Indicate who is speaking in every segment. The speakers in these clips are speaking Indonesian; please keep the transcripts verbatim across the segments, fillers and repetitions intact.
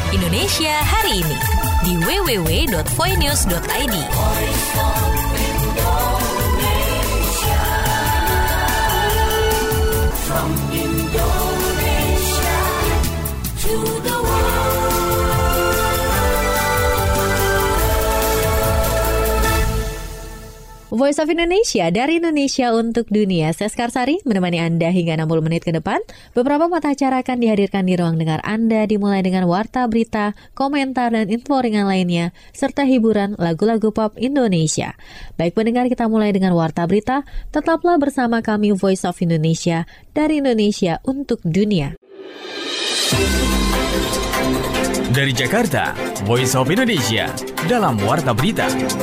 Speaker 1: Indonesia hari ini di w w w dot voinews dot i d. From Indonesia to the Voice of Indonesia dari Indonesia untuk dunia. Saya Skarsari menemani Anda hingga enam puluh menit ke depan. Beberapa mata acara akan dihadirkan di ruang dengar Anda, dimulai dengan warta berita, komentar, dan info ringan lainnya, serta hiburan lagu-lagu pop Indonesia. Baik pendengar, kita mulai dengan warta berita. Tetaplah bersama kami Voice of Indonesia dari Indonesia untuk dunia.
Speaker 2: Dari Jakarta, Voice of Indonesia dalam warta berita.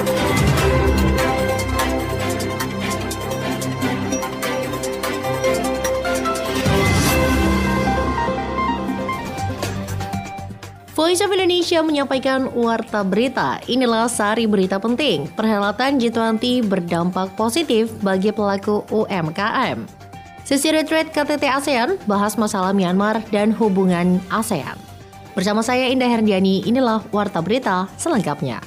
Speaker 3: Voice of Indonesia menyampaikan warta berita. Inilah sari berita penting. Perhelatan G dua puluh berdampak positif bagi pelaku U M K M. Sesi retreat K T T ASEAN bahas masalah Myanmar dan hubungan ASEAN. Bersama saya Indah Herdiani, inilah warta berita selengkapnya.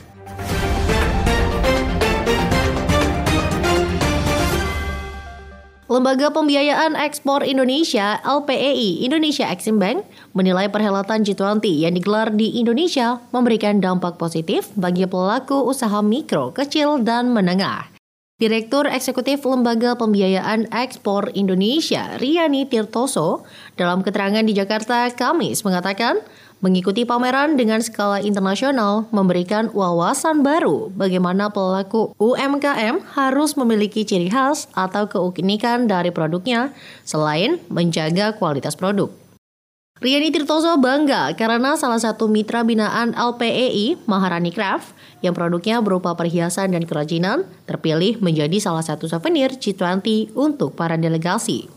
Speaker 3: Lembaga Pembiayaan Ekspor Indonesia L P E I Indonesia Exim Bank menilai perhelatan G dua puluh yang digelar di Indonesia memberikan dampak positif bagi pelaku usaha mikro, kecil, dan menengah. Direktur Eksekutif Lembaga Pembiayaan Ekspor Indonesia Riani Tirtoso dalam keterangan di Jakarta Kamis mengatakan, mengikuti pameran dengan skala internasional memberikan wawasan baru bagaimana pelaku U M K M harus memiliki ciri khas atau keunikan dari produknya selain menjaga kualitas produk. Riani Tirtoso bangga karena salah satu mitra binaan L P E I, Maharani Craft, yang produknya berupa perhiasan dan kerajinan, terpilih menjadi salah satu souvenir G dua puluh untuk para delegasi.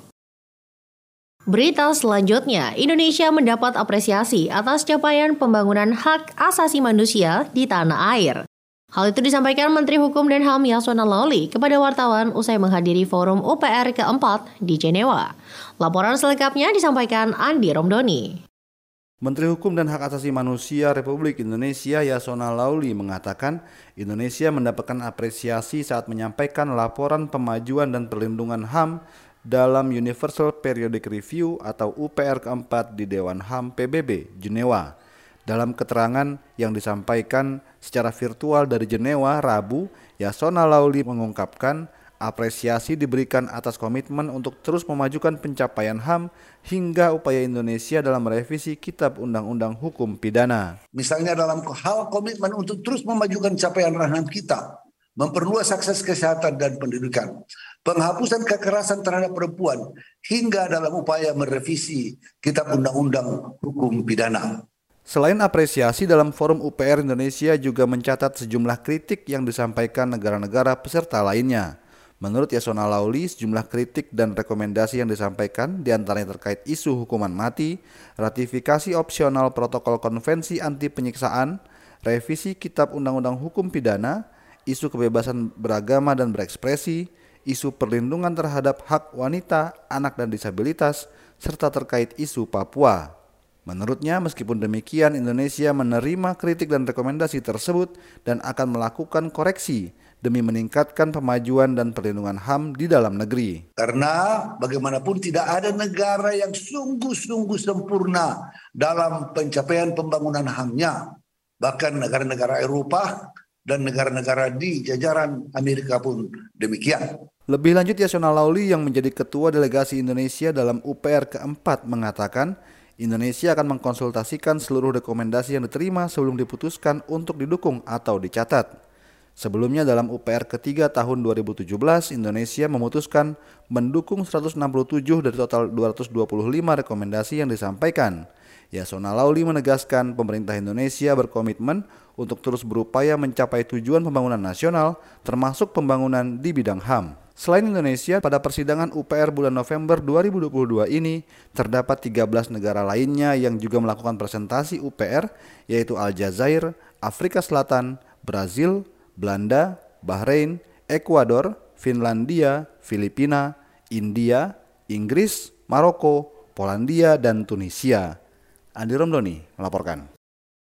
Speaker 3: Berita selanjutnya, Indonesia mendapat apresiasi atas capaian pembangunan hak asasi manusia di tanah air. Hal itu disampaikan Menteri Hukum dan H A M Yasona Laoly kepada wartawan usai menghadiri forum U P R keempat di Jenewa. Laporan selengkapnya disampaikan Andi Romdoni.
Speaker 4: Menteri Hukum dan Hak Asasi Manusia Republik Indonesia Yasona Laoly mengatakan Indonesia mendapatkan apresiasi saat menyampaikan laporan pemajuan dan perlindungan H A M dalam Universal Periodic Review atau U P R keempat di Dewan H A M P B B, Jenewa. Dalam keterangan yang disampaikan secara virtual dari Jenewa, Rabu, Yasona Laoly mengungkapkan apresiasi diberikan atas komitmen untuk terus memajukan pencapaian H A M hingga upaya Indonesia dalam merevisi Kitab Undang-Undang Hukum Pidana.
Speaker 5: Misalnya dalam hal komitmen untuk terus memajukan capaian H A M kita, memperluas akses kesehatan dan pendidikan, penghapusan kekerasan terhadap perempuan, hingga dalam upaya merevisi Kitab Undang-Undang Hukum Pidana.
Speaker 4: Selain apresiasi, dalam forum U P R Indonesia juga mencatat sejumlah kritik yang disampaikan negara-negara peserta lainnya. Menurut Yasona Laoly, sejumlah kritik dan rekomendasi yang disampaikan diantaranya terkait isu hukuman mati, ratifikasi opsional protokol konvensi anti penyiksaan, revisi Kitab Undang-Undang Hukum Pidana, isu kebebasan beragama dan berekspresi, isu perlindungan terhadap hak wanita, anak dan disabilitas, serta terkait isu Papua. Menurutnya, meskipun demikian, Indonesia menerima kritik dan rekomendasi tersebut dan akan melakukan koreksi demi meningkatkan pemajuan dan perlindungan H A M di dalam negeri.
Speaker 5: Karena bagaimanapun tidak ada negara yang sungguh-sungguh sempurna dalam pencapaian pembangunan H A M-nya. Bahkan negara-negara Eropa dan negara-negara di jajaran Amerika pun demikian.
Speaker 4: Lebih lanjut, Yasona Laoly yang menjadi ketua delegasi Indonesia dalam U P R keempat mengatakan Indonesia akan mengkonsultasikan seluruh rekomendasi yang diterima sebelum diputuskan untuk didukung atau dicatat. Sebelumnya dalam U P R ketiga tahun dua ribu tujuh belas, Indonesia memutuskan mendukung seratus enam puluh tujuh dari total dua ratus dua puluh lima rekomendasi yang disampaikan. Yasona Laoly menegaskan pemerintah Indonesia berkomitmen untuk terus berupaya mencapai tujuan pembangunan nasional, termasuk pembangunan di bidang H A M. Selain Indonesia, pada persidangan U P R bulan November dua ribu dua puluh dua ini, terdapat tiga belas negara lainnya yang juga melakukan presentasi U P R, yaitu Aljazair, Afrika Selatan, Brazil, Belanda, Bahrain, Ekuador, Finlandia, Filipina, India, Inggris, Maroko, Polandia, dan Tunisia. Andi Romdoni melaporkan.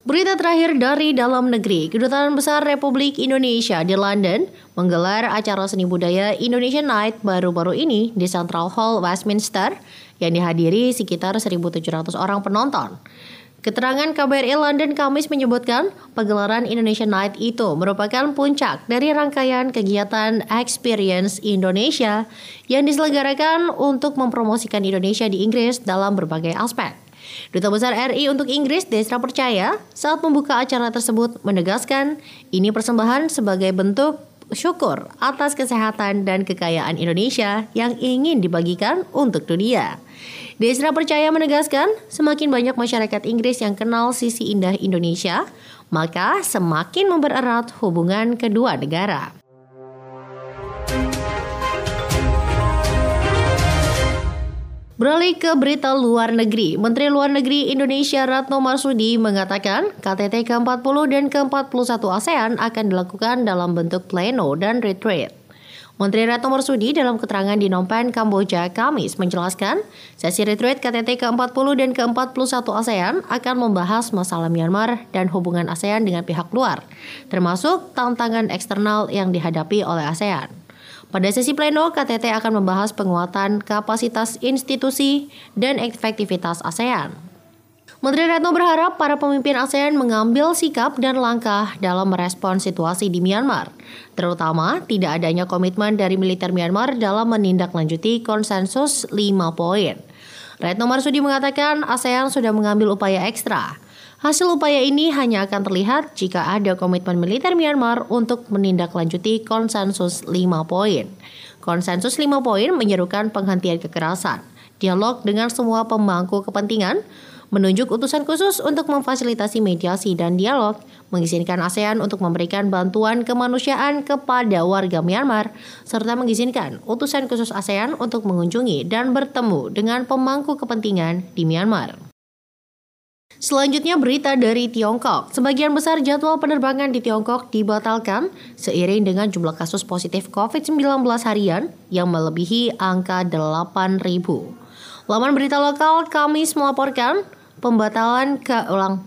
Speaker 3: Berita terakhir dari dalam negeri, Kedutaan Besar Republik Indonesia di London menggelar acara seni budaya Indonesia Night baru-baru ini di Central Hall, Westminster yang dihadiri sekitar seribu tujuh ratus orang penonton. Keterangan K B R I London Kamis menyebutkan pagelaran Indonesia Night itu merupakan puncak dari rangkaian kegiatan Experience Indonesia yang diselenggarakan untuk mempromosikan Indonesia di Inggris dalam berbagai aspek. Duta Besar R I untuk Inggris, Desra Percaya, saat membuka acara tersebut menegaskan ini persembahan sebagai bentuk syukur atas kesehatan dan kekayaan Indonesia yang ingin dibagikan untuk dunia. Desra Percaya menegaskan semakin banyak masyarakat Inggris yang kenal sisi indah Indonesia, maka semakin mempererat hubungan kedua negara. Beralih ke berita luar negeri, Menteri Luar Negeri Indonesia Retno Marsudi mengatakan K T T ke empat puluh dan ke empat puluh satu ASEAN akan dilakukan dalam bentuk pleno dan retreat. Menteri Retno Marsudi dalam keterangan di Phnom Penh, Kamboja, Kamis menjelaskan sesi retreat K T T ke empat puluh dan ke empat puluh satu ASEAN akan membahas masalah Myanmar dan hubungan ASEAN dengan pihak luar, termasuk tantangan eksternal yang dihadapi oleh ASEAN. Pada sesi pleno, K T T akan membahas penguatan kapasitas institusi dan efektivitas ASEAN. Menteri Retno berharap para pemimpin ASEAN mengambil sikap dan langkah dalam merespon situasi di Myanmar, terutama tidak adanya komitmen dari militer Myanmar dalam menindaklanjuti konsensus lima poin. Retno Marsudi mengatakan ASEAN sudah mengambil upaya ekstra. Hasil upaya ini hanya akan terlihat jika ada komitmen militer Myanmar untuk menindaklanjuti konsensus lima poin. Konsensus lima poin menyerukan penghentian kekerasan, dialog dengan semua pemangku kepentingan, menunjuk utusan khusus untuk memfasilitasi mediasi dan dialog, mengizinkan ASEAN untuk memberikan bantuan kemanusiaan kepada warga Myanmar, serta mengizinkan utusan khusus ASEAN untuk mengunjungi dan bertemu dengan pemangku kepentingan di Myanmar. Selanjutnya berita dari Tiongkok. Sebagian besar jadwal penerbangan di Tiongkok dibatalkan seiring dengan jumlah kasus positif covid sembilan belas harian yang melebihi angka delapan ribu. Laman berita lokal Kamis melaporkan pembatalan ke ulang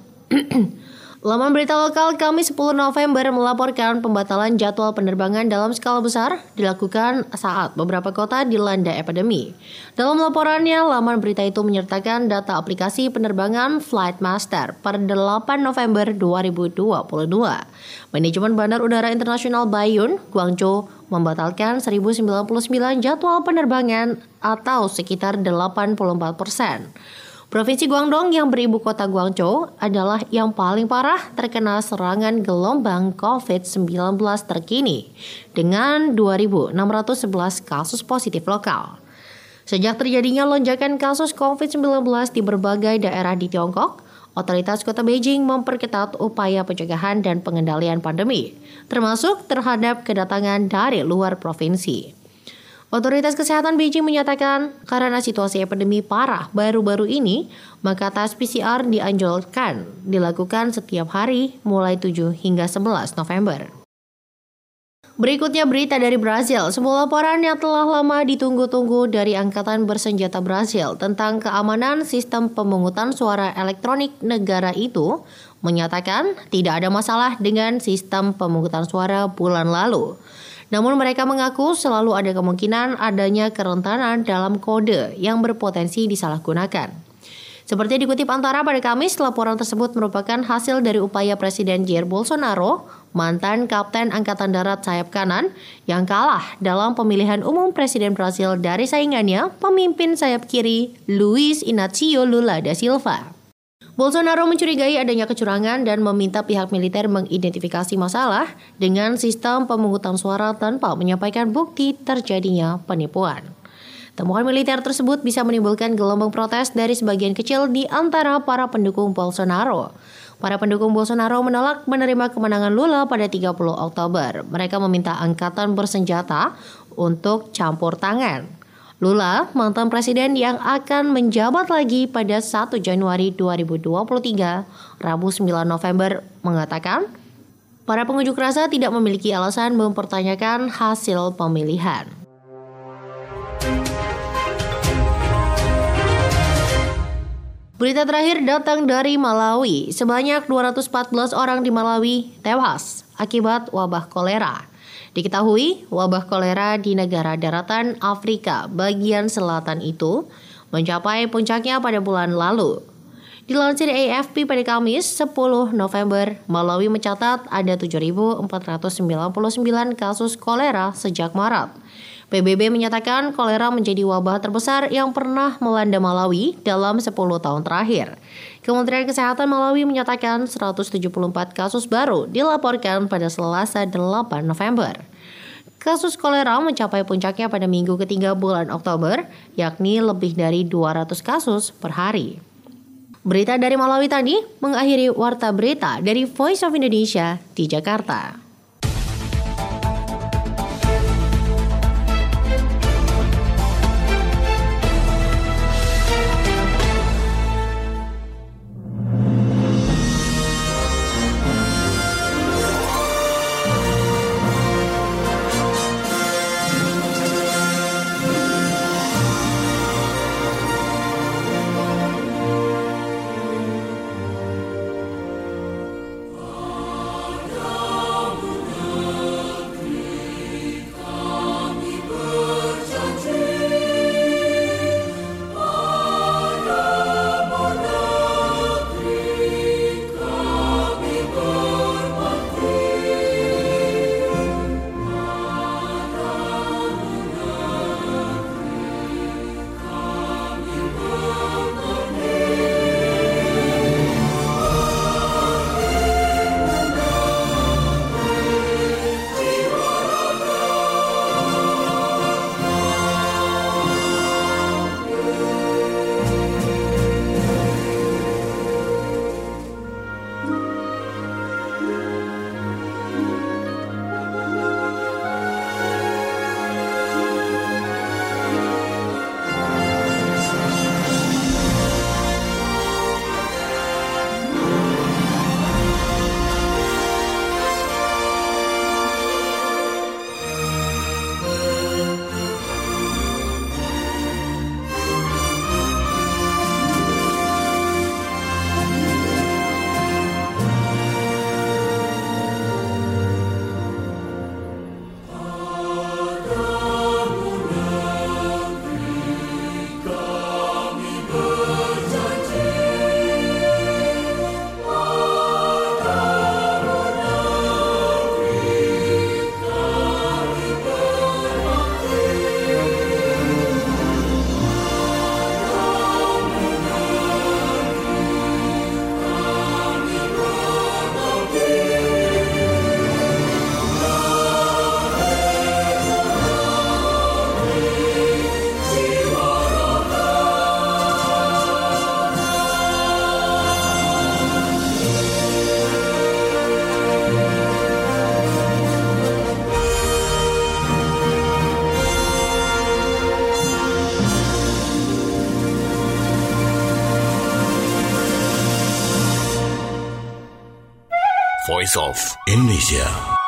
Speaker 3: Laman berita lokal Kamis sepuluh November melaporkan pembatalan jadwal penerbangan dalam skala besar dilakukan saat beberapa kota dilanda epidemi. Dalam laporannya, laman berita itu menyertakan data aplikasi penerbangan Flightmaster per delapan November dua ribu dua puluh dua. Manajemen Bandar Udara Internasional Baiyun, Guangzhou, membatalkan seribu sembilan puluh sembilan jadwal penerbangan atau sekitar delapan puluh empat persen. Provinsi Guangdong yang beribu kota Guangzhou adalah yang paling parah terkena serangan gelombang covid sembilan belas terkini dengan dua ribu enam ratus sebelas kasus positif lokal. Sejak terjadinya lonjakan kasus covid sembilan belas di berbagai daerah di Tiongkok, otoritas kota Beijing memperketat upaya pencegahan dan pengendalian pandemi, termasuk terhadap kedatangan dari luar provinsi. Otoritas Kesehatan Beijing menyatakan karena situasi epidemi parah baru-baru ini, maka tes P C R dianjurkan dilakukan setiap hari mulai tujuh hingga sebelas November. Berikutnya berita dari Brasil. Sebuah laporan yang telah lama ditunggu-tunggu dari Angkatan Bersenjata Brasil tentang keamanan sistem pemungutan suara elektronik negara itu menyatakan tidak ada masalah dengan sistem pemungutan suara bulan lalu. Namun mereka mengaku selalu ada kemungkinan adanya kerentanan dalam kode yang berpotensi disalahgunakan. Seperti dikutip Antara pada Kamis, laporan tersebut merupakan hasil dari upaya Presiden Jair Bolsonaro, mantan Kapten Angkatan Darat sayap kanan, yang kalah dalam pemilihan umum Presiden Brasil dari saingannya, pemimpin sayap kiri Luiz Inácio Lula da Silva. Bolsonaro mencurigai adanya kecurangan dan meminta pihak militer mengidentifikasi masalah dengan sistem pemungutan suara tanpa menyampaikan bukti terjadinya penipuan. Temuan militer tersebut bisa menimbulkan gelombang protes dari sebagian kecil di antara para pendukung Bolsonaro. Para pendukung Bolsonaro menolak menerima kemenangan Lula pada tiga puluh Oktober. Mereka meminta angkatan bersenjata untuk campur tangan. Lula, mantan presiden yang akan menjabat lagi pada satu Januari dua ribu dua puluh tiga, Rabu sembilan November, mengatakan para pengunjuk rasa tidak memiliki alasan mempertanyakan hasil pemilihan. Berita terakhir datang dari Malawi. Sebanyak dua ratus empat belas orang di Malawi tewas akibat wabah kolera. Diketahui wabah kolera di negara daratan Afrika bagian selatan itu mencapai puncaknya pada bulan lalu. Dilansir A F P pada Kamis sepuluh November, Malawi mencatat ada tujuh ribu empat ratus sembilan puluh sembilan kasus kolera sejak Maret. P B B menyatakan kolera menjadi wabah terbesar yang pernah melanda Malawi dalam sepuluh tahun terakhir. Kementerian Kesehatan Malawi menyatakan seratus tujuh puluh empat kasus baru dilaporkan pada Selasa delapan November. Kasus kolera mencapai puncaknya pada minggu ketiga bulan Oktober, yakni lebih dari dua ratus kasus per hari. Berita dari Malawi tadi mengakhiri Warta Berita dari Voice of Indonesia di Jakarta.
Speaker 6: Voice of Indonesia.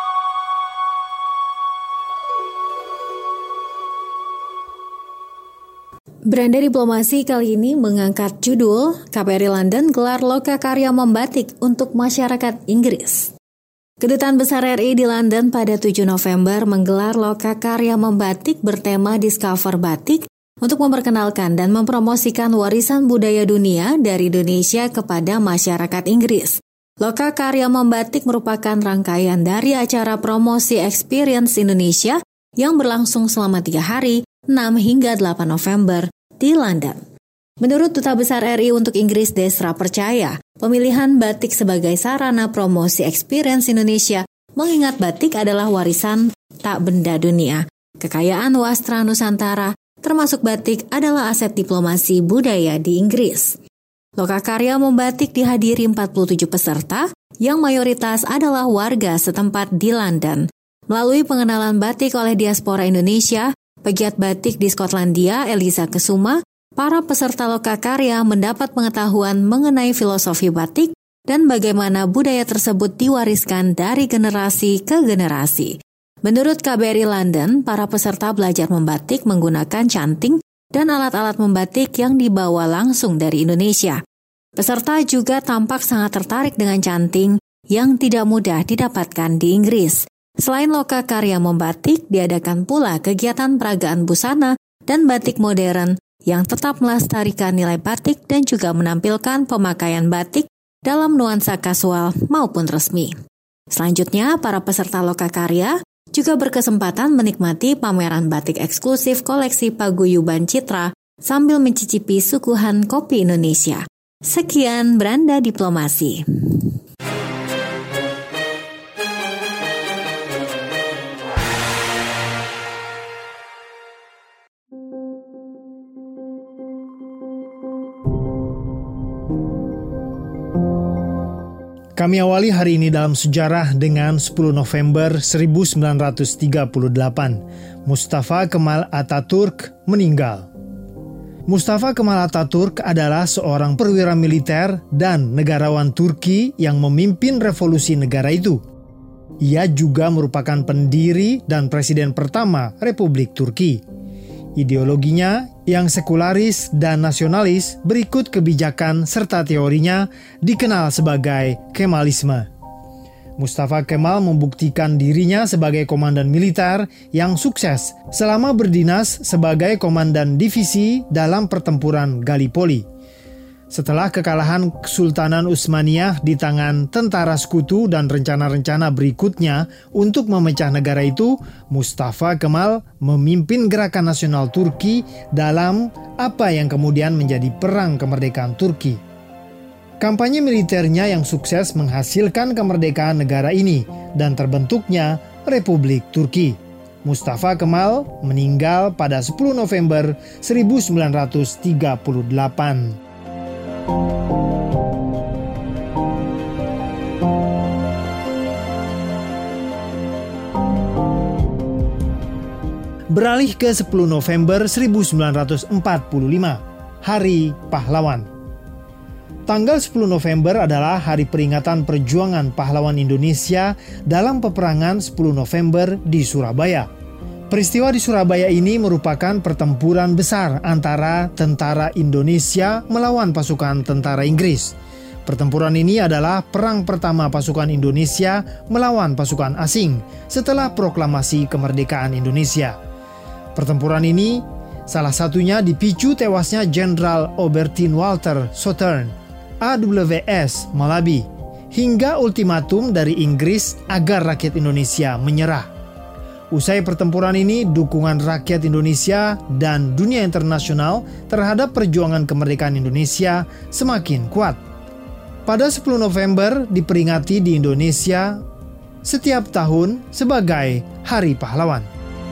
Speaker 1: Beranda Diplomasi kali ini mengangkat judul K P R I London gelar lokakarya membatik untuk masyarakat Inggris. Kedutaan Besar R I di London pada tujuh November menggelar lokakarya membatik bertema Discover Batik untuk memperkenalkan dan mempromosikan warisan budaya dunia dari Indonesia kepada masyarakat Inggris. Lokakarya membatik merupakan rangkaian dari acara promosi Experience Indonesia yang berlangsung selama tiga hari, enam hingga delapan November di London. Menurut Duta Besar R I untuk Inggris Desra percaya, pemilihan batik sebagai sarana promosi Experience Indonesia mengingat batik adalah warisan tak benda dunia. Kekayaan wastra Nusantara, termasuk batik, adalah aset diplomasi budaya di Inggris. Lokakarya membatik dihadiri empat puluh tujuh peserta yang mayoritas adalah warga setempat di London. Melalui pengenalan batik oleh diaspora Indonesia, pegiat batik di Skotlandia Elisa Kesuma, para peserta lokakarya mendapat pengetahuan mengenai filosofi batik dan bagaimana budaya tersebut diwariskan dari generasi ke generasi. Menurut K B R I London, para peserta belajar membatik menggunakan canting dan alat-alat membatik yang dibawa langsung dari Indonesia. Peserta juga tampak sangat tertarik dengan canting yang tidak mudah didapatkan di Inggris. Selain lokakarya membatik, diadakan pula kegiatan peragaan busana dan batik modern yang tetap melestarikan nilai batik dan juga menampilkan pemakaian batik dalam nuansa kasual maupun resmi. Selanjutnya, para peserta lokakarya juga berkesempatan menikmati pameran batik eksklusif koleksi Paguyuban Citra sambil mencicipi suguhan kopi Indonesia. Sekian Beranda Diplomasi.
Speaker 7: Kami awali hari ini dalam sejarah dengan sepuluh November seribu sembilan ratus tiga puluh delapan. Mustafa Kemal Atatürk meninggal. Mustafa Kemal Atatürk adalah seorang perwira militer dan negarawan Turki yang memimpin revolusi negara itu. Ia juga merupakan pendiri dan presiden pertama Republik Turki. Ideologinya yang sekularis dan nasionalis berikut kebijakan serta teorinya dikenal sebagai Kemalisme. Mustafa Kemal membuktikan dirinya sebagai komandan militer yang sukses selama berdinas sebagai komandan divisi dalam pertempuran Gallipoli. Setelah kekalahan Kesultanan Utsmaniyah di tangan tentara sekutu dan rencana-rencana berikutnya untuk memecah negara itu, Mustafa Kemal memimpin gerakan nasional Turki dalam apa yang kemudian menjadi Perang Kemerdekaan Turki. Kampanye militernya yang sukses menghasilkan kemerdekaan negara ini dan terbentuknya Republik Turki. Mustafa Kemal meninggal pada sepuluh November seribu sembilan ratus tiga puluh delapan. Beralih ke sepuluh November seribu sembilan ratus empat puluh lima, Hari Pahlawan. Tanggal sepuluh November adalah hari peringatan perjuangan pahlawan Indonesia dalam peperangan sepuluh November di Surabaya. Peristiwa di Surabaya ini merupakan pertempuran besar antara tentara Indonesia melawan pasukan tentara Inggris. Pertempuran ini adalah perang pertama pasukan Indonesia melawan pasukan asing setelah proklamasi kemerdekaan Indonesia. Pertempuran ini salah satunya dipicu tewasnya Jenderal Obertin Walter Southern, A W S Malabi, hingga ultimatum dari Inggris agar rakyat Indonesia menyerah. Usai pertempuran ini, dukungan rakyat Indonesia dan dunia internasional terhadap perjuangan kemerdekaan Indonesia semakin kuat. Pada sepuluh November diperingati di Indonesia setiap tahun sebagai Hari Pahlawan.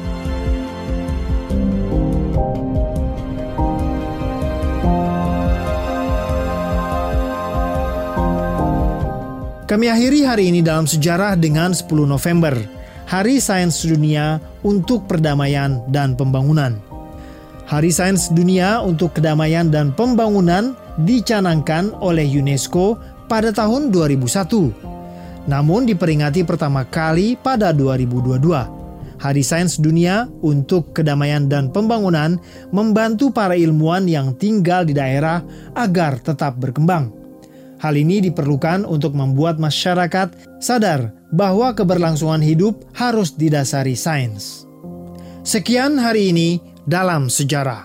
Speaker 7: Kami akhiri hari ini dalam sejarah dengan sepuluh November, Hari Sains Dunia untuk Perdamaian dan Pembangunan. Hari Sains Dunia untuk Kedamaian dan Pembangunan dicanangkan oleh UNESCO pada tahun dua ribu satu. Namun diperingati pertama kali pada dua ribu dua puluh dua. Hari Sains Dunia untuk Kedamaian dan Pembangunan membantu para ilmuwan yang tinggal di daerah agar tetap berkembang. Hal ini diperlukan untuk membuat masyarakat sadar bahwa keberlangsungan hidup harus didasari sains. Sekian hari ini dalam sejarah.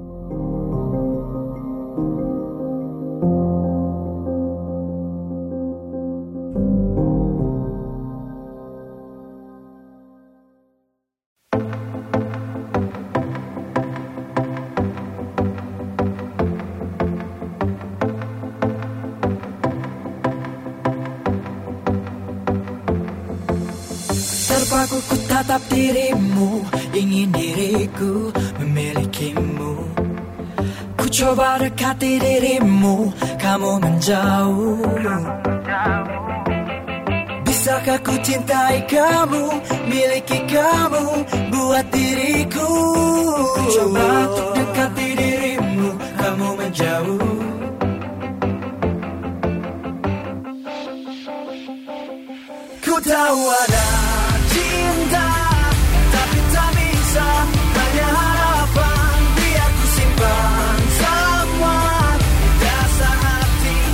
Speaker 8: Terpaku ku tatap dirimu, ingin diriku memilikimu. Ku coba dekati dirimu, kamu menjauh. Bisakah ku cintai kamu, miliki kamu, buat diriku. Ku coba untuk dekati dirimu, kamu menjauh. Ku tahu ada cinta, tapi tak bisa, hanya harapan. Biar ku simpan semua dasar hati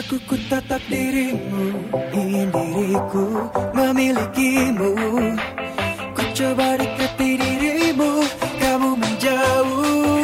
Speaker 8: Aku ku tatap dirimu, ingin diriku memilikimu. Ku coba dekati dirimu, kamu menjauh.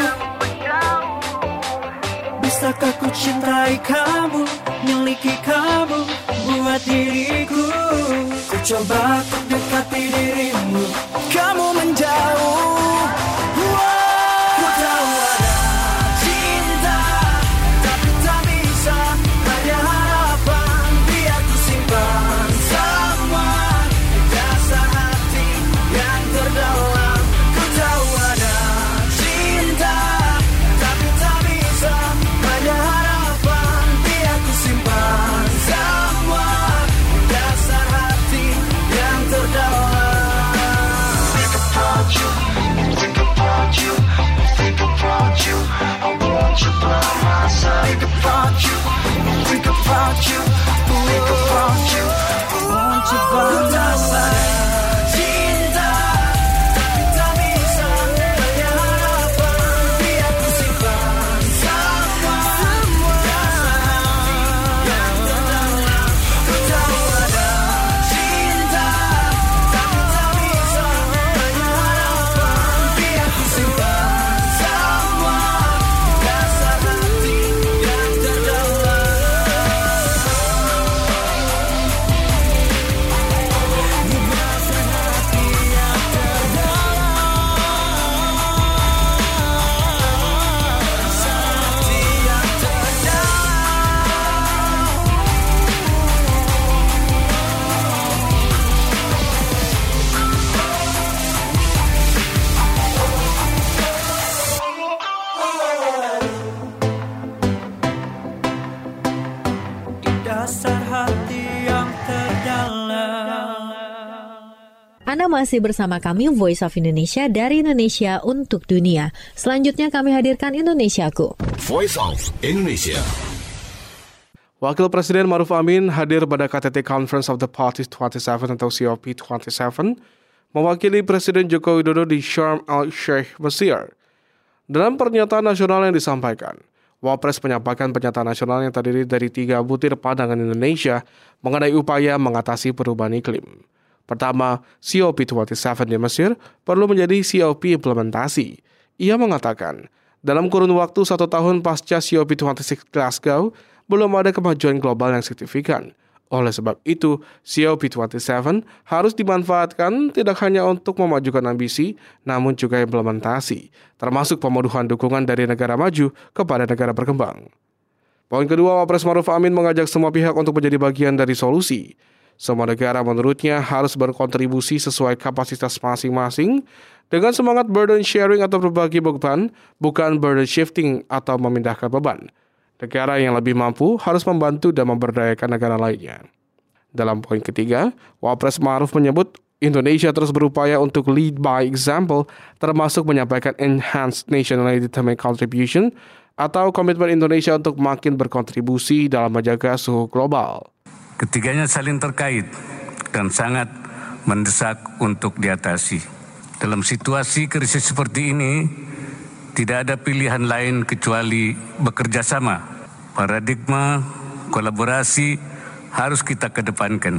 Speaker 8: Bisakah ku cintai kamu, miliki kamu, buat diriku. Ku coba untuk dekati dirimu, kamu menjauh. Ku tahu ada cinta, tapi tak bisa, hanya harapan. Biar ku simpan semua di dasar hati yang terdalam. Ku tahu ada cinta, tapi tak bisa, hanya harapan. Biar ku simpan semua di dasar hati yang terdalam. Think about you, think about you, think about you. I want you by my side. Think about you, think about you, think about you. I want you by my side. Cinta, tapi tak bisa, hanya harapan. Biar ku simpan semua dasar hati yang terdalam. Ku tahu ada cinta, tapi tak bisa, hanya harapan. Biar ku simpan semua dasar hati yang terdalam. Dasar hati yang terdalam.
Speaker 1: Anda masih bersama kami Voice of Indonesia dari Indonesia untuk dunia. Selanjutnya kami hadirkan Indonesiaku.
Speaker 6: Voice of Indonesia.
Speaker 9: Wakil Presiden Maruf Amin hadir pada K T T Conference of the Parties dua puluh tujuh atau C O P dua puluh tujuh mewakili Presiden Joko Widodo di Sharm el-Sheikh, Mesir. Dalam pernyataan nasional yang disampaikan, Wapres menyampaikan pernyataan nasional yang terdiri dari tiga butir pandangan Indonesia mengenai upaya mengatasi perubahan iklim. Pertama, C O P dua puluh tujuh di Mesir perlu menjadi C O P implementasi. Ia mengatakan, dalam kurun waktu satu tahun pasca C O P dua puluh enam Glasgow, belum ada kemajuan global yang signifikan. Oleh sebab itu, C O P dua puluh tujuh harus dimanfaatkan tidak hanya untuk memajukan ambisi, namun juga implementasi, termasuk pemenuhan dukungan dari negara maju kepada negara berkembang. Poin kedua, Wapres Maruf Amin mengajak semua pihak untuk menjadi bagian dari solusi. Semua negara menurutnya harus berkontribusi sesuai kapasitas masing-masing dengan semangat burden sharing atau berbagi beban, bukan burden shifting atau memindahkan beban. Negara yang lebih mampu harus membantu dan memberdayakan negara lainnya. Dalam poin ketiga, Wapres Maruf menyebut Indonesia terus berupaya untuk lead by example, termasuk menyampaikan Enhanced Nationally Determined Contribution atau komitmen Indonesia untuk makin berkontribusi dalam menjaga suhu global.
Speaker 10: Ketiganya saling terkait dan sangat mendesak untuk diatasi. Dalam situasi krisis seperti ini, tidak ada pilihan lain kecuali bekerja sama. Paradigma kolaborasi harus kita kedepankan.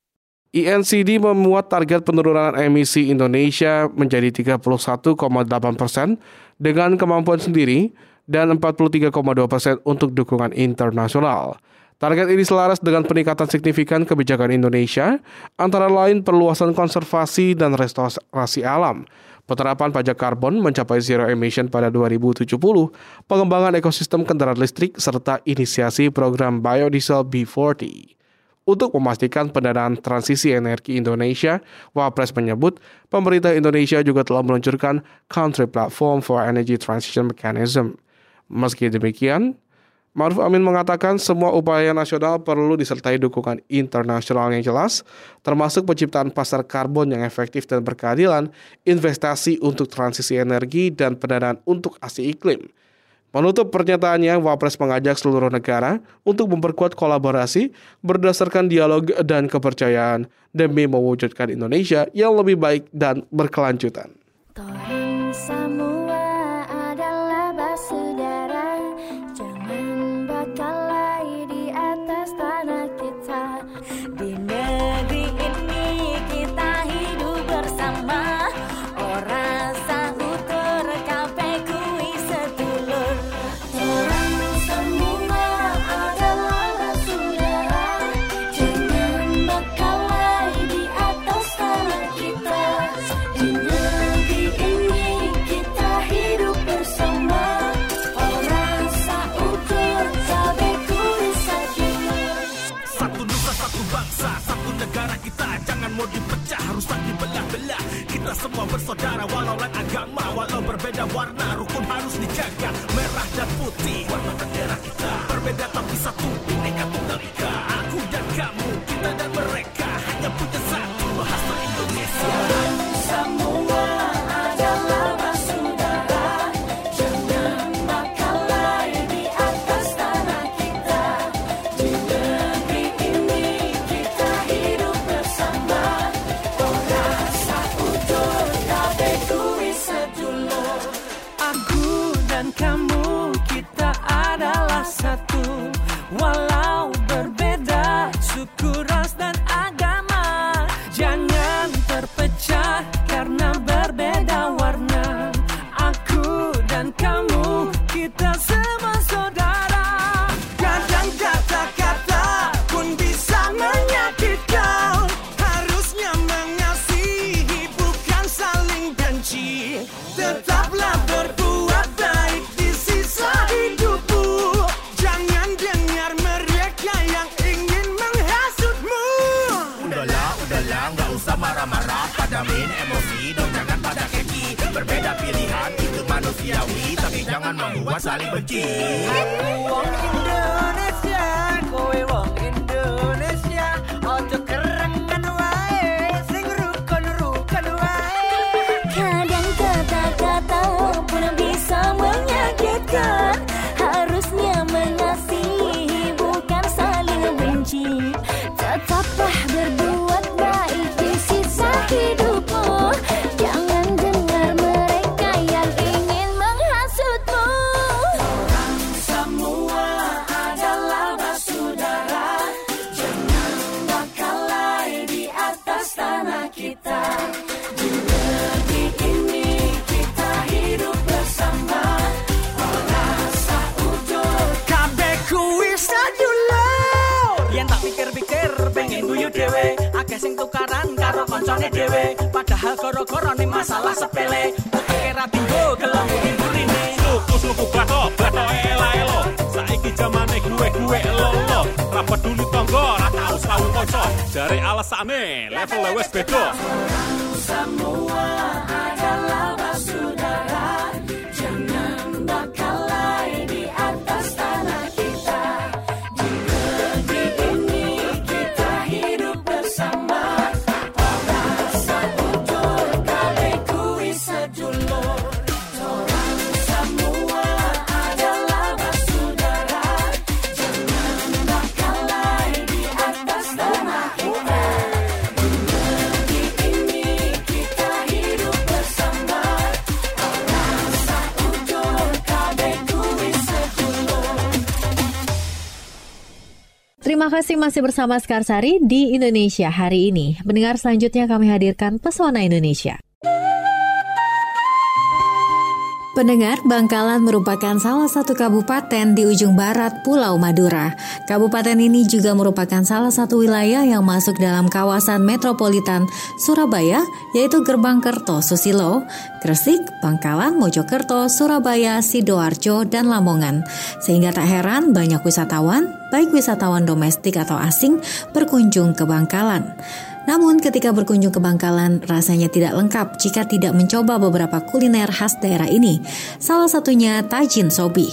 Speaker 9: I N C D memuat target penurunan emisi Indonesia menjadi tiga puluh satu koma delapan persen dengan kemampuan sendiri dan empat puluh tiga koma dua persen untuk dukungan internasional. Target ini selaras dengan peningkatan signifikan kebijakan Indonesia, antara lain perluasan konservasi dan restorasi alam, penerapan pajak karbon mencapai zero emission pada dua ribu tujuh puluh, pengembangan ekosistem kendaraan listrik, serta inisiasi program biodiesel B empat puluh. Untuk memastikan pendanaan transisi energi Indonesia, Wapres menyebut pemerintah Indonesia juga telah meluncurkan Country Platform for Energy Transition Mechanism. Meski demikian, Maruf Amin mengatakan semua upaya nasional perlu disertai dukungan internasional yang jelas, termasuk penciptaan pasar karbon yang efektif dan berkeadilan, investasi untuk transisi energi, dan pendanaan untuk aksi iklim. Menutup pernyataannya, Wapres mengajak seluruh negara untuk memperkuat kolaborasi berdasarkan dialog dan kepercayaan demi mewujudkan Indonesia yang lebih baik dan berkelanjutan.
Speaker 11: Torang semua adalah bersaudara, jangan berkelahi di atas
Speaker 8: Indonesia, warna rukun harus dijaga. Merah dan putih, warna bendera kita. Berbeda tapi satu, Bhinneka Tunggal Ika. Aku dan kamu, kita dan mereka, hanya punya satu bahasa Indonesia.
Speaker 11: Semua adalah bersaudara, jangan makalai di atas tanah kita. Di negeri ini kita hidup bersama. Orang saudara kabeh kuwi sedulur.
Speaker 8: Aku dan kamu, kita adalah satu. Walau berbeda suku, ras dan agama, jangan terpecah karena berbeda warna. Aku dan kamu, kita semua saudara. Kadang kata-kata pun bisa menyakitkan. Harusnya mengasihi, bukan saling benci. Tetaplah berbuat baik di sisa hidupmu. Jangan dengar mereka yang ingin menghasutmu.
Speaker 12: Udahlah, udahlah, nggak usah marah-marah. Padamin emosi dong, jangan pada keki. Berbeda pilihan itu manusiawi, tapi jangan membuat saling benci.
Speaker 8: Aku wong Indonesia, kowe wong Indonesia. Ojo kerengan wae, sing rukun-rukun wae.
Speaker 11: Kadang kata-kata pun bisa menyakitkan. Harusnya mengasihi, bukan saling benci. Tetaplah berbuat baik di sisa hidupmu. Jangan dengar mereka yang ingin menghasutmu.
Speaker 8: Orang semua adalah bersaudara, jangan makalai di atas tanah kita. Di negeri ini kita hidup bersama. Orang saudara kabeh kuwi sedulur. Yen tak pikir-pikir pengen guyu dhewe, akeh sing tukaran karo koncone dhewe. Padahal gara-garane masalah sepele, uteke ra tinggo gelem ngimburine.
Speaker 13: Suku-suku batok, batok ela-elo. Saiki jamane gue-gue lolo. Ra peduli tangga, ra tau sawu kanca. Jare alasane level wis beda.
Speaker 8: Semua adalah bersaudara, jangan makalai di atas tanah kita. Di negeri ini kita hidup bersama. Orang saudara kabeh kuwi sedulur. Orang semua adalah bersaudara, jangan makalai di atas tanah kita. Di negeri ini kita hidup bersama. Orang saudara kabeh kuwi sedulur.
Speaker 1: Terima kasih masih bersama Sekarsari di Indonesia hari ini. Pendengar, selanjutnya kami hadirkan Pesona Indonesia. Pendengar, Bangkalan merupakan salah satu kabupaten di ujung barat Pulau Madura. Kabupaten ini juga merupakan salah satu wilayah yang masuk dalam kawasan metropolitan Surabaya, yaitu Gerbang Kerto, Susilo, Gresik, Bangkalan, Mojokerto, Surabaya, Sidoarjo, dan Lamongan. Sehingga tak heran banyak wisatawan, baik wisatawan domestik atau asing, berkunjung ke Bangkalan. Namun ketika berkunjung ke Bangkalan, rasanya tidak lengkap jika tidak mencoba beberapa kuliner khas daerah ini. Salah satunya Tajin Sobi.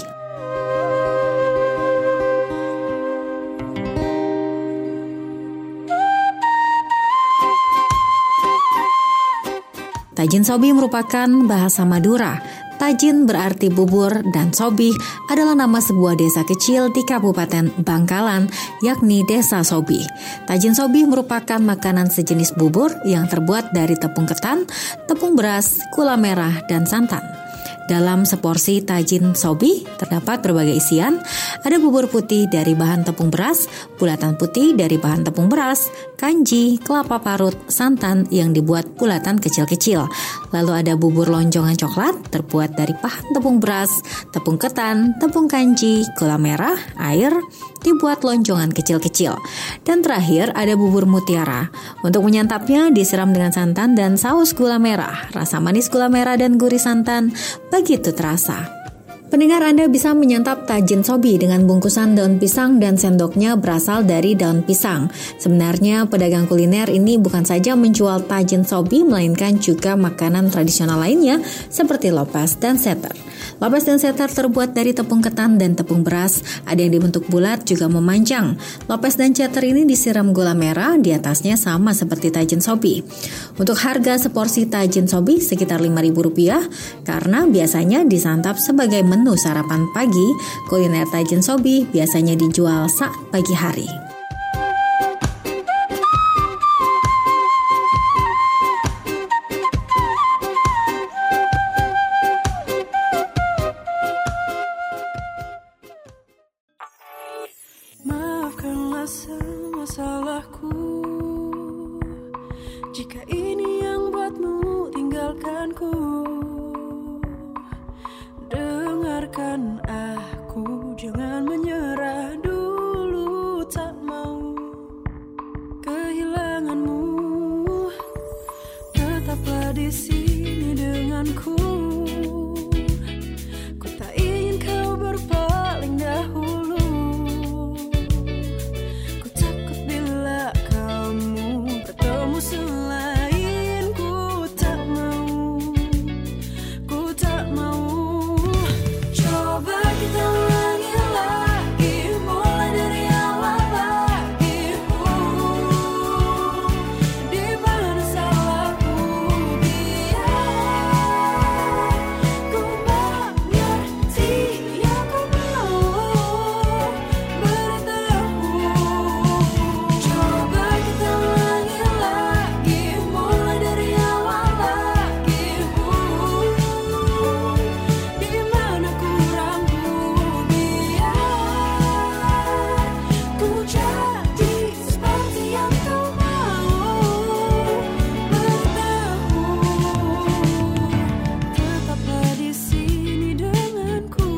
Speaker 1: Tajin Sobi merupakan bahasa Madura. Tajin berarti bubur dan Sobi adalah nama sebuah desa kecil di Kabupaten Bangkalan, yakni Desa Sobi. Tajin Sobi merupakan makanan sejenis bubur yang terbuat dari tepung ketan, tepung beras, gula merah, dan santan. Dalam seporsi Tajin Sobi terdapat berbagai isian. Ada bubur putih dari bahan tepung beras, bulatan putih dari bahan tepung beras, kanji, kelapa parut, santan yang dibuat bulatan kecil-kecil. Lalu ada bubur lonjongan coklat terbuat dari bahan tepung beras, tepung ketan, tepung kanji, gula merah, air, dibuat lonjongan kecil-kecil. Dan terakhir ada bubur mutiara. Untuk menyantapnya disiram dengan santan dan saus gula merah. Rasa manis gula merah dan gurih santan begitu terasa. Pendengar, Anda bisa menyantap tajin sobi dengan bungkusan daun pisang dan sendoknya berasal dari daun pisang. Sebenarnya pedagang kuliner ini bukan saja menjual tajin sobi, melainkan juga makanan tradisional lainnya seperti lopes dan seter. Lopes dan seter terbuat dari tepung ketan dan tepung beras, ada yang dibentuk bulat juga memanjang. Lopes dan seter ini disiram gula merah, di atasnya sama seperti tajin sobi. Untuk harga seporsi tajin sobi sekitar lima ribu rupiah, karena biasanya disantap sebagai menu sarapan pagi. Kuliner tajin sobi biasanya dijual saat pagi hari.
Speaker 14: Maafkanlah semua salahku, jika ini yang buatmu tinggalkanku. Dengarkan aku, jangan menyerah dulu, tak mau kehilanganmu. Tetaplah di sini denganku, ku tak ingin kau berpaling dahulu. Ku takut bila kamu bertemu selainku, tak mau, ku tak mau. Coba kita ulangi lagi, mulai dari awal lagi. uh, Di mana salahku, biar ku mengerti yang ku mau beritahu. Coba kita ulangi lagi, mulai dari awal lagi. uh, Di mana kurangku, biar ku jadi seperti yang kau mau beritahu. Tetaplah di sini denganku,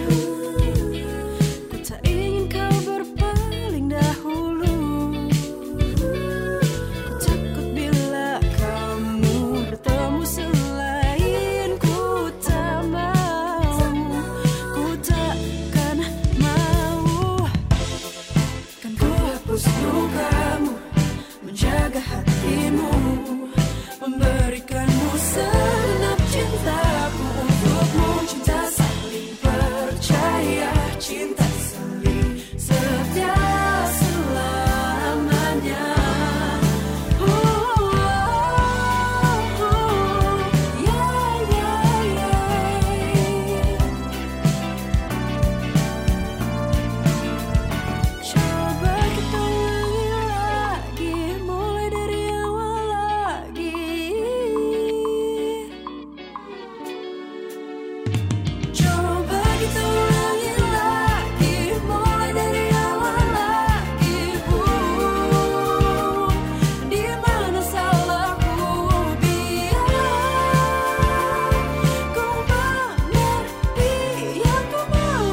Speaker 14: ku tak ingin kau berpaling dahulu. Ku takut bila kamu bertemu selainku, tak mau, ku takkan mau. Kan ku hapus lukamu, menjaga hatimu, memberikanmu segenap cintaku untukmu. Cinta saling percaya, cinta saling setia selamanya. Oh, oh, oh, yeah, yeah, yeah. Coba kita ulangi lagi, mulai dari awal lagi. Coba kita ulangi lagi, mulai dari awal lagi. uh, Di mana salahku, biar ku mengerti yang ku mau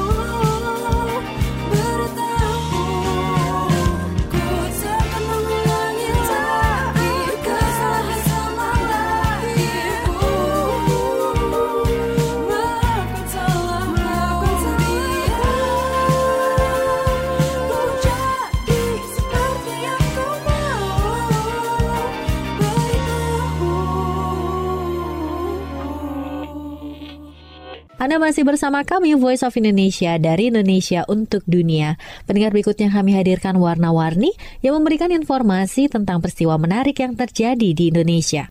Speaker 14: beritahu. Ku takkan mengulangi lagi kesalahan sama lagi. Maafkan salahku, biar ku jadi seperti yang kau mau beritahu.
Speaker 1: Anda masih bersama kami Voice of Indonesia dari Indonesia untuk Dunia. Pendengar, berikutnya kami hadirkan warna-warni yang memberikan informasi tentang peristiwa menarik yang terjadi di Indonesia.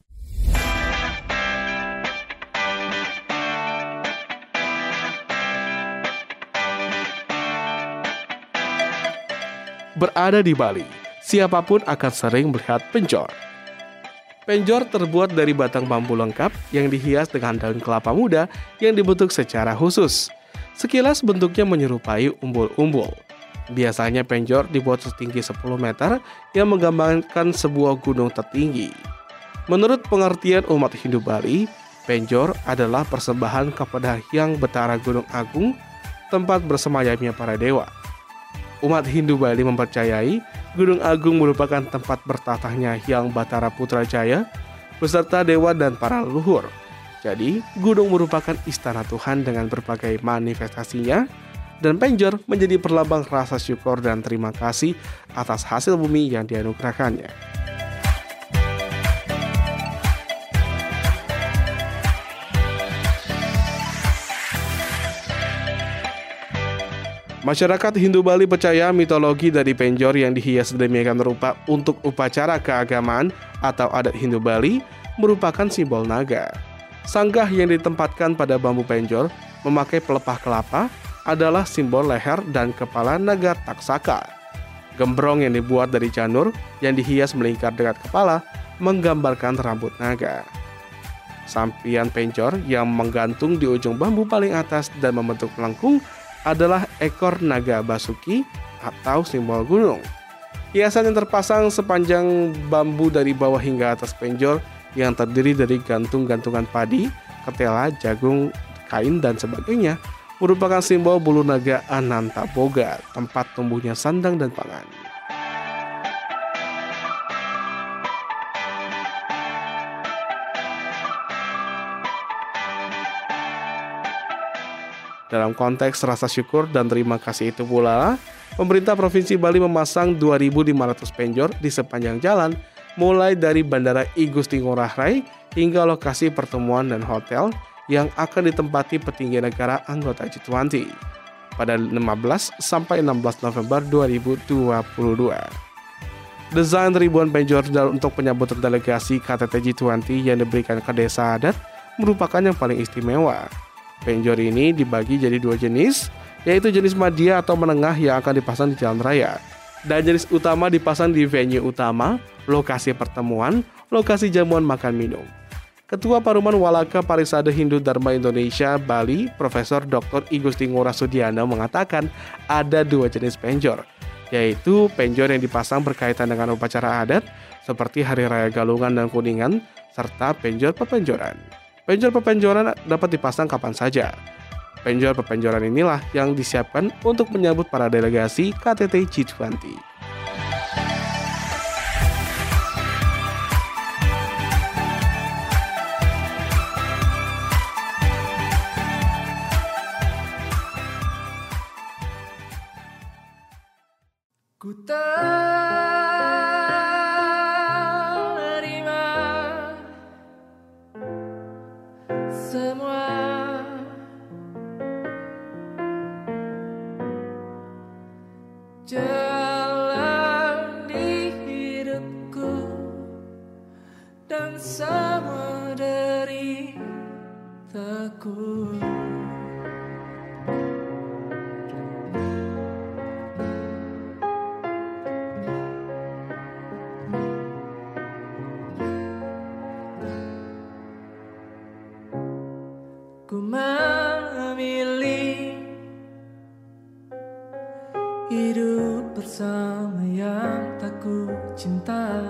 Speaker 9: Berada di Bali, siapapun akan sering melihat penjor. Penjor terbuat dari batang bambu lengkap yang dihias dengan daun kelapa muda yang dibentuk secara khusus. Sekilas bentuknya menyerupai umbul-umbul. Biasanya penjor dibuat setinggi sepuluh meter yang menggambarkan sebuah gunung tertinggi. Menurut pengertian umat Hindu Bali, penjor adalah persembahan kepada Hyang Betara Gunung Agung, tempat bersemayamnya para dewa. Umat Hindu Bali mempercayai Gunung Agung merupakan tempat bertatahnya Hyang Batara Putrajaya beserta dewa dan para leluhur. Jadi, gunung merupakan istana Tuhan dengan berbagai manifestasinya, dan penjor menjadi perlambang rasa syukur dan terima kasih atas hasil bumi yang dianugerahkannya. Masyarakat Hindu Bali percaya mitologi dari penjor yang dihias sedemikian rupa untuk upacara keagamaan atau adat Hindu Bali merupakan simbol naga. Sanggah yang ditempatkan pada bambu penjor memakai pelepah kelapa adalah simbol leher dan kepala naga taksaka. Gembrong yang dibuat dari janur yang dihias melingkar dekat kepala menggambarkan rambut naga. Sampian penjor yang menggantung di ujung bambu paling atas dan membentuk melengkung adalah ekor naga basuki atau simbol gunung. Hiasan yang terpasang sepanjang bambu dari bawah hingga atas penjor yang terdiri dari gantung-gantungan padi, ketela, jagung, kain, dan sebagainya merupakan simbol bulu naga Ananta Boga, tempat tumbuhnya sandang dan pangan. Dalam konteks rasa syukur dan terima kasih itu pula, pemerintah Provinsi Bali memasang dua ribu lima ratus penjor di sepanjang jalan, mulai dari Bandara I Gusti Ngurah Rai hingga lokasi pertemuan dan hotel yang akan ditempati petinggi negara anggota G dua puluh pada lima belas sampai enam belas November dua ribu dua puluh dua. Desain ribuan penjor untuk penyambutan delegasi K T T G dua puluh yang diberikan ke desa adat merupakan yang paling istimewa. Penjor ini dibagi jadi dua jenis, yaitu jenis media atau menengah yang akan dipasang di jalan raya, dan jenis utama dipasang di venue utama, lokasi pertemuan, lokasi jamuan makan minum. Ketua Paruman Walaka Parisade Hindu Dharma Indonesia Bali, Profesor Doktor I Gusti Ngurah Sudiana mengatakan ada dua jenis penjor, yaitu penjor yang dipasang berkaitan dengan upacara adat seperti Hari Raya Galungan dan Kuningan, serta penjor pepenjoran. Penjor pepenjoran dapat dipasang kapan saja. Penjor pepenjoran inilah yang disiapkan untuk menyambut para delegasi K T T G dua puluh.
Speaker 14: Ku terima semua jalan di hidupku dan semua deritaku. Ku memilih hidup bersama yang tak ku cinta,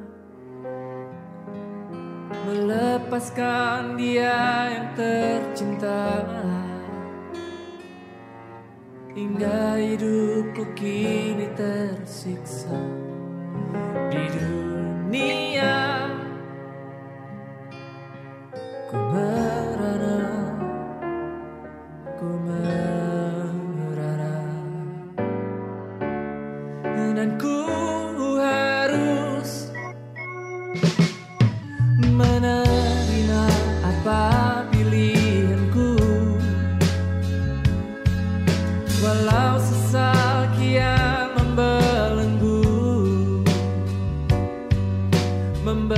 Speaker 14: melepaskan dia yang tercinta, hingga hidupku kini tersiksa di dunia. Ku merana, ku merana, dan ku harus menerima apa pilihanku, walau sesal kian membelenggu, membelenggu.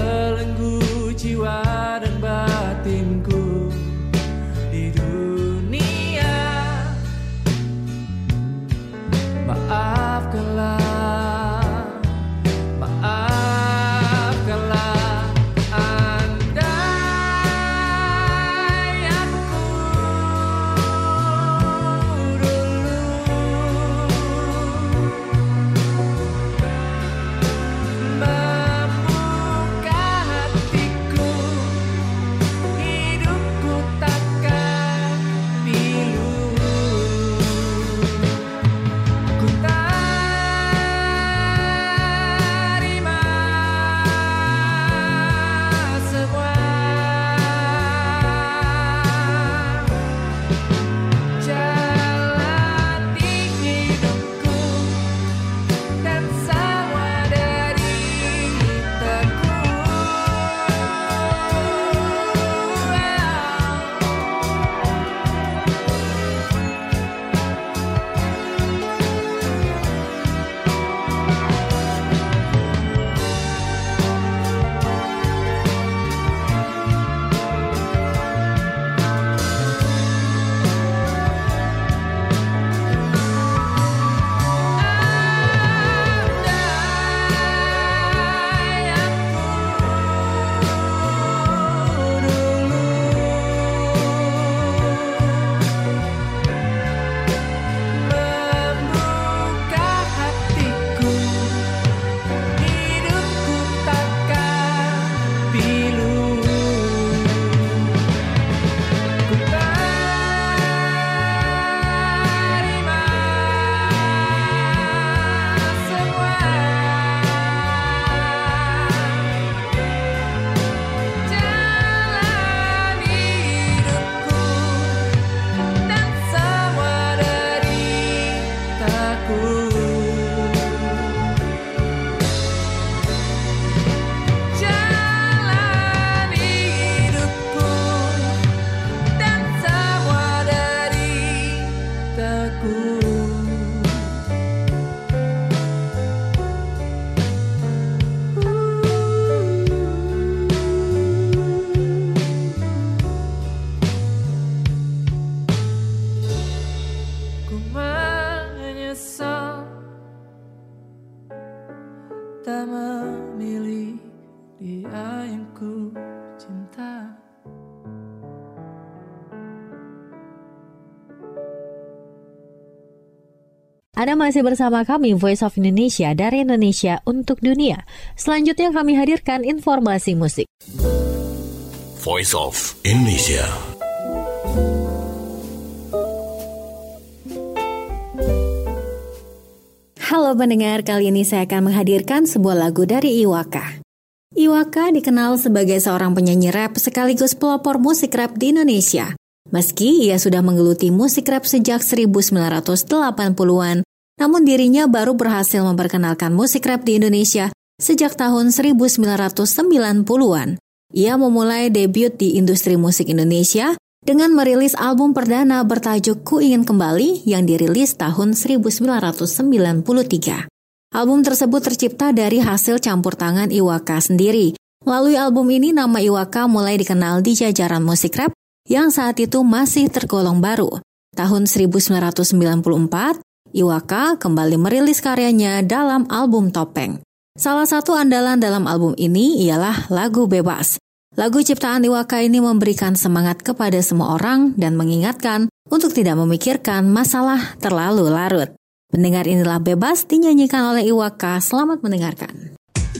Speaker 1: Anda masih bersama kami Voice of Indonesia dari Indonesia untuk Dunia. Selanjutnya kami hadirkan informasi musik.
Speaker 6: Voice of Indonesia.
Speaker 15: Halo pendengar, kali ini saya akan menghadirkan sebuah lagu dari Iwaka. Iwaka dikenal sebagai seorang penyanyi rap sekaligus pelopor musik rap di Indonesia. Meski ia sudah menggeluti musik rap sejak seribu sembilan ratus delapan puluhan, namun dirinya baru berhasil memperkenalkan musik rap di Indonesia sejak tahun seribu sembilan ratus sembilan puluhan. Ia memulai debut di industri musik Indonesia dengan merilis album perdana bertajuk Ku Ingin Kembali yang dirilis tahun seribu sembilan ratus sembilan puluh tiga. Album tersebut tercipta dari hasil campur tangan Iwaka sendiri. Melalui album ini nama Iwaka mulai dikenal di jajaran musik rap yang saat itu masih tergolong baru. Tahun seribu sembilan ratus sembilan puluh empat, Iwaka kembali merilis karyanya dalam album Topeng. Salah satu andalan dalam album ini ialah lagu Bebas. Lagu ciptaan Iwaka ini memberikan semangat kepada semua orang dan mengingatkan untuk tidak memikirkan masalah terlalu larut. Pendengar, inilah Bebas dinyanyikan oleh Iwaka. Selamat mendengarkan.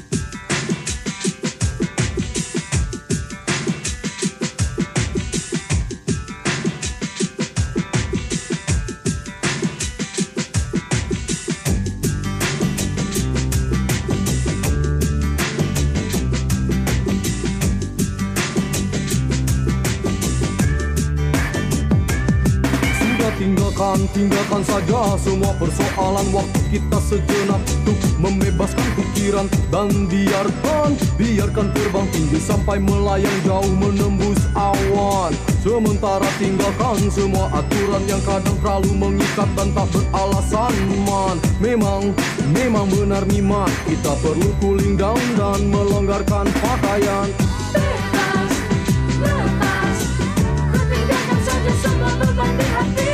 Speaker 16: Tinggalkan, tinggalkan saja semua persoalan. Waktu kita sejenak untuk membebaskan pikiran. Dan biarkan, biarkan terbang tinggi sampai melayang jauh menembus awan. Sementara tinggalkan semua aturan yang kadang terlalu mengikat dan tak beralasan, man. Memang, memang benar niman, kita perlu cooling down dan melonggarkan pakaian.
Speaker 11: Bebas, lepas, ku tinggalkan saja semua beban di hati.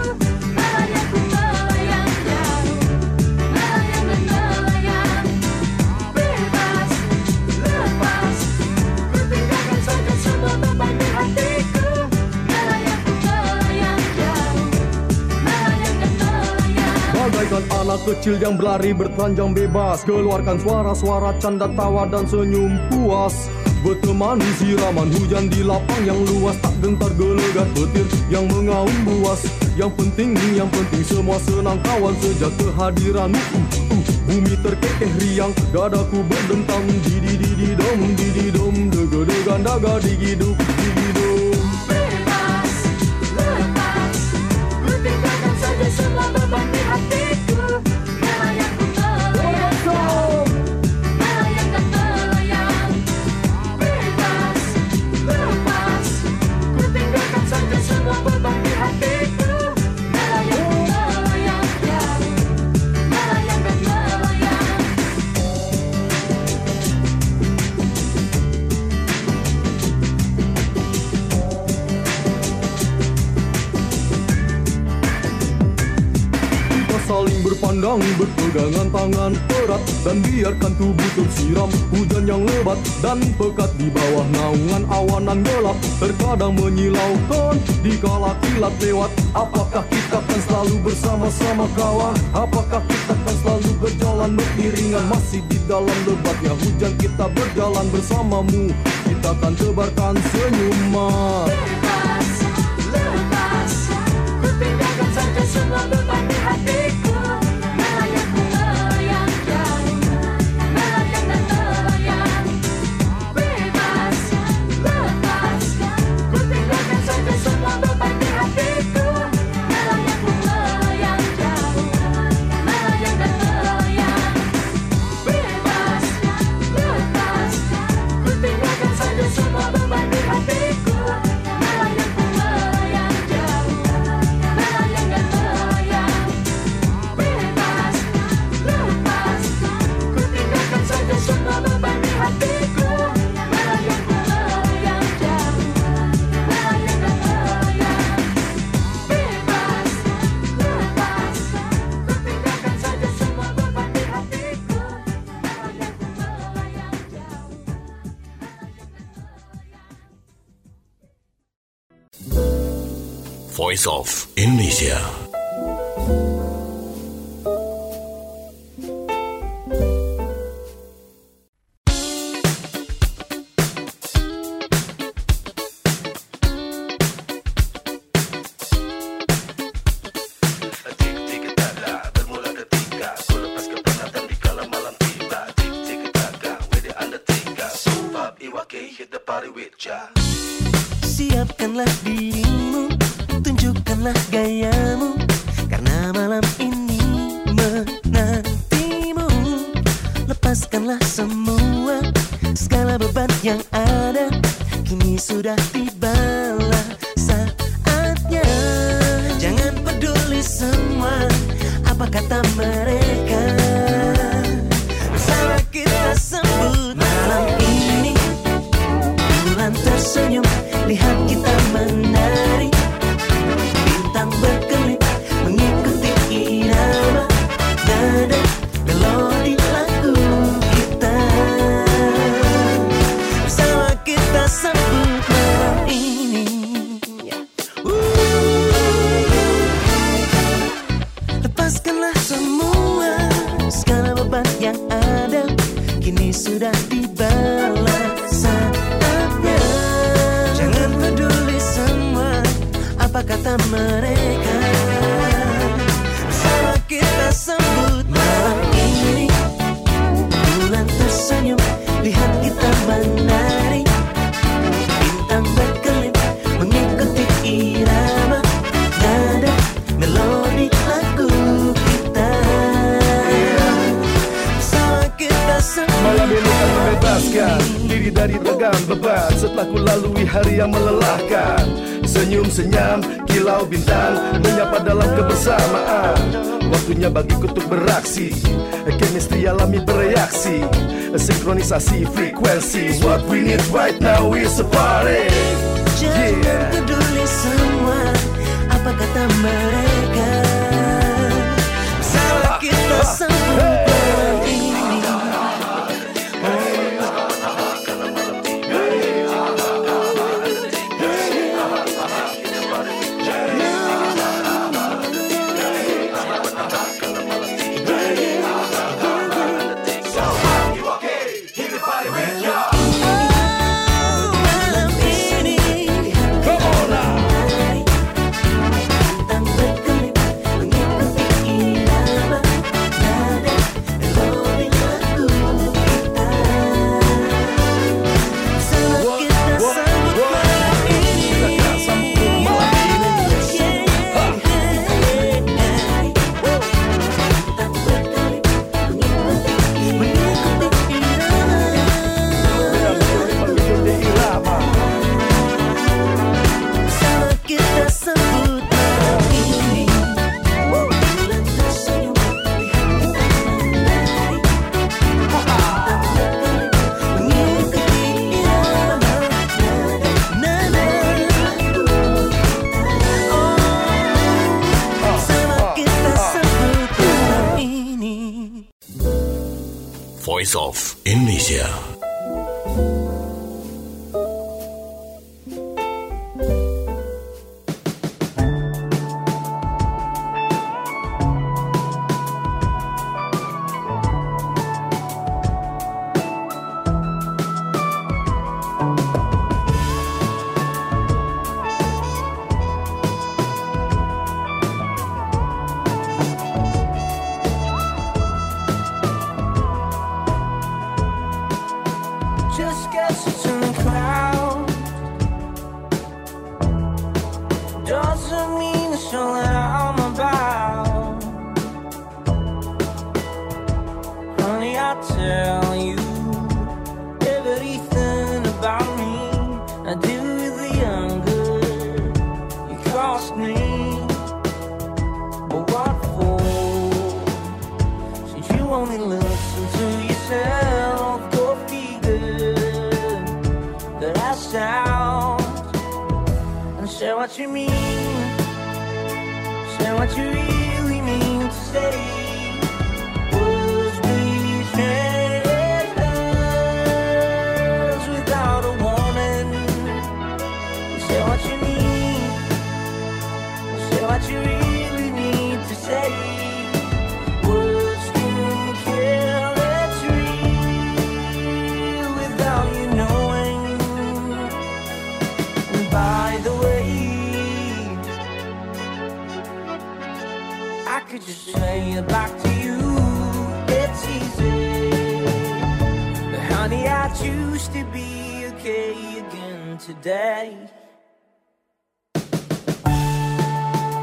Speaker 16: Bagaikan anak kecil yang berlari bertelanjang bebas, keluarkan suara-suara canda tawa dan senyum puas. Bertemani siraman hujan di lapang yang luas, tak gentar gelegar petir yang mengaum buas. Yang penting, yang penting semua senang kawan sejak kehadiranmu. uh, uh, Bumi terkekeh riang, dadaku berdentang. Didi didi dom, didi dom, dega-degan daga digiduk, digiduk.
Speaker 11: Bebas, lepas, ku tinggalkan saja semua beban di hatiku. Melayang ku melayang, melayang dan melayang. Bebas, lepas, ku tinggalkan saja semua beban di hatiku. Melayang ku melayang jauh, melayang dan melayang.
Speaker 16: Saling berpandang, berpegangan tangan erat, dan biarkan tubuh tersiram hujan yang lebat dan pekat di bawah naungan awanan gelap. Terkadang menyilaukan dikala kilat lewat. Apakah kita akan selalu bersama-sama kawan? Apakah kita akan selalu berjalan beriringan? Masih di dalam lebatnya hujan kita berjalan bersamamu. Kita akan tebarkan senyuman.
Speaker 11: Bebas, lepas, ku tinggalkan saja semua beban di hatiku. Melayang ku melayang jauh, melayang dan melayang. Bebas, lepas, ku tinggalkan saja semua beban di hatiku. Melayang ku melayang jauh, melayang dan melayang. Bebas, lepas, ku tinggalkan saja semua beban di hatiku. Melayang ku melayang jauh, melayang dan melayang. Bebas, lepas, ku tinggalkan saja semua beban di hatiku. Melayang ku melayang jauh, melayang dan melayang. Bebas, lepas, ku tinggalkan saja semua beban di hatiku. Melayang ku melayang jauh.
Speaker 6: Voice of Indonesia.
Speaker 17: Lepaskanlah gayamu, karena malam ini menantimu. Lepaskanlah semua, segala beban yang ada. Kini sudah tibalah saatnya. Jangan peduli semua apa kata mereka. Bersama kita sambut malam ini. Bulan tersenyum, lihat kita menari. Bintang berkelip mengikuti irama nada melodi lagu kita. Bersama kita sambut malam ini. Lepaskanlah semua, segala beban yang ada. Kini sudah tibalah saatnya. Jangan peduli semua apa kata mereka. Bersama kita sambut malam ini. Bulan tersenyum, lihat kita menari. Bintang berkelip mengikuti irama nada melodi lagu kita. Bersama kita sambut
Speaker 16: malam ini kan membebaskan diri dari tegang beban. Setelah ku lalui hari yang melelahkan, senyum senyum kilau bintang menyapa dalam kebersamaan. Waktunya bagiku untuk beraksi, chemistry alami bereaksi, sinkronisasi frekuensi. What we need right now is a party.
Speaker 17: Jangan peduli semua apa kata mereka. Bersama kita sambut malam ini.
Speaker 6: Voice of Indonesia.
Speaker 11: Just gets to the crowd. Doesn't mean it's all that I'm about. Honey, I tell you everything about me. I do with the younger. You cost me, but what for? Since you only listen to yourself. Sound and say what you mean, say what you really mean to say. Words betray us without a warning. Say what you mean, say what you really need to say. Words can kill, it's real without you knowing. By the way, I could just say it back to you. It's easy, but honey, I choose to be okay again today.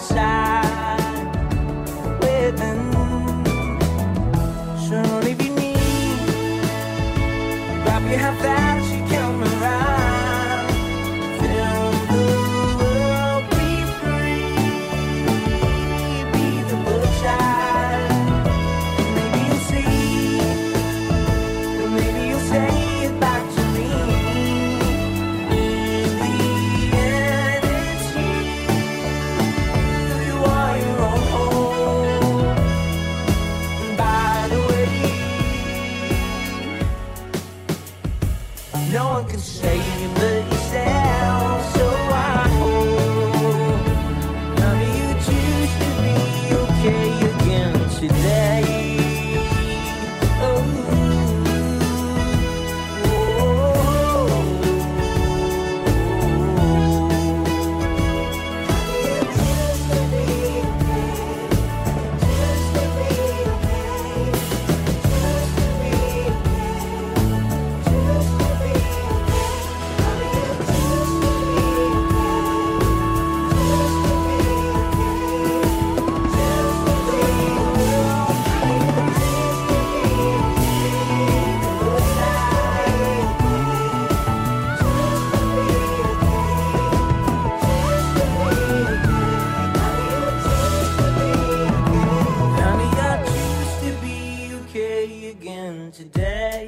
Speaker 17: inside within. So if you need, grab your hand fast, you come around. Feel the world be free, be the bullseye. Maybe you'll see, maybe you'll say it back to me. In the end, it's you. You are your own home. And by the way, no one can save you but yourself. So I hope none of you choose to be okay again today. Oh, honey, I choose to be okay again today.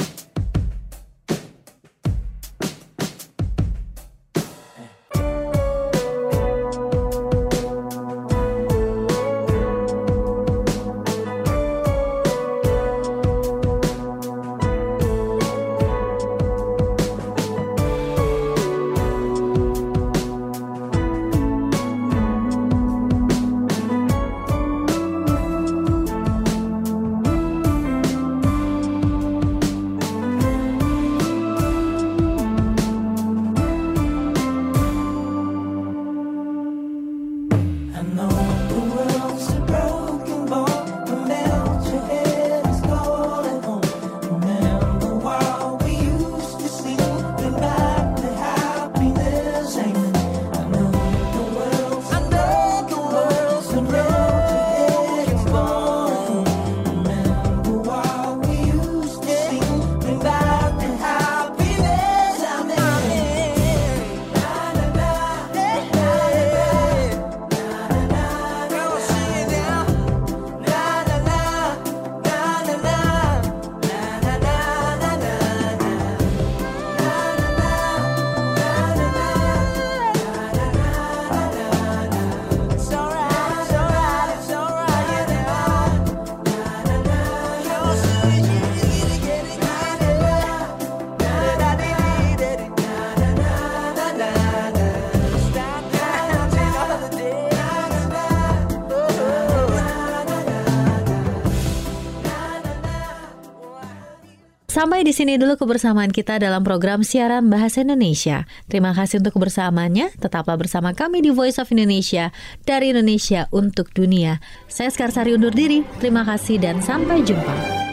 Speaker 17: I know the world's a broken bone. The melt your head is calling home. Remember what we used to see. Bring back the happiness. Amen. I know the world's I know the world's a broken bone. Remember what we used to see. Bring back the happiness. Amen. Na na na na na.
Speaker 1: Sampai di sini dulu kebersamaan kita dalam program siaran Bahasa Indonesia. Terima kasih untuk kebersamaannya. Tetaplah bersama kami di Voice of Indonesia, dari Indonesia untuk dunia. Saya Skarsari undur diri. Terima kasih dan sampai jumpa.